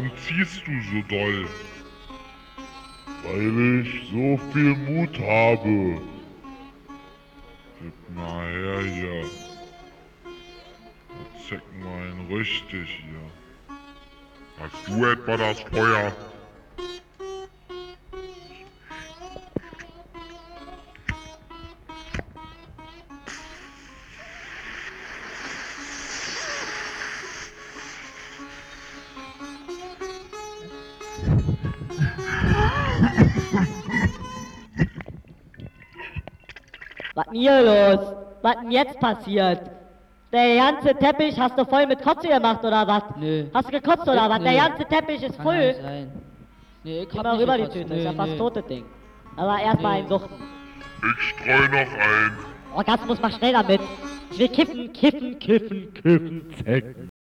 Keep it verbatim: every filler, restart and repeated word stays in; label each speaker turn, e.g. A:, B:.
A: Warum ziehst du so doll? Weil ich so viel Mut habe. Gib mal her hier. Zeig mal ihn richtig hier. Hast du etwa das Feuer?
B: Was denn hier los? Was denn jetzt passiert? Der ganze Teppich hast du voll mit Kotze gemacht oder was?
C: Nö.
B: Hast du gekotzt oder was?
C: Nö.
B: Der ganze Teppich ist
C: Kann nicht
B: voll.
C: sein. Nee, ich
B: Geh
C: hab
B: mal
C: nicht
B: rüber die
C: gekotzt.
B: Tüte,
C: Nö,
B: ist ja fast
C: nö.
B: totes Ding. Aber erstmal
C: Nö.
B: einen suchten.
A: Ich streu noch ein.
B: Orgasmus, mach schnell damit. Ich will kiffen, kiffen, kiffen, kiffen, zecken.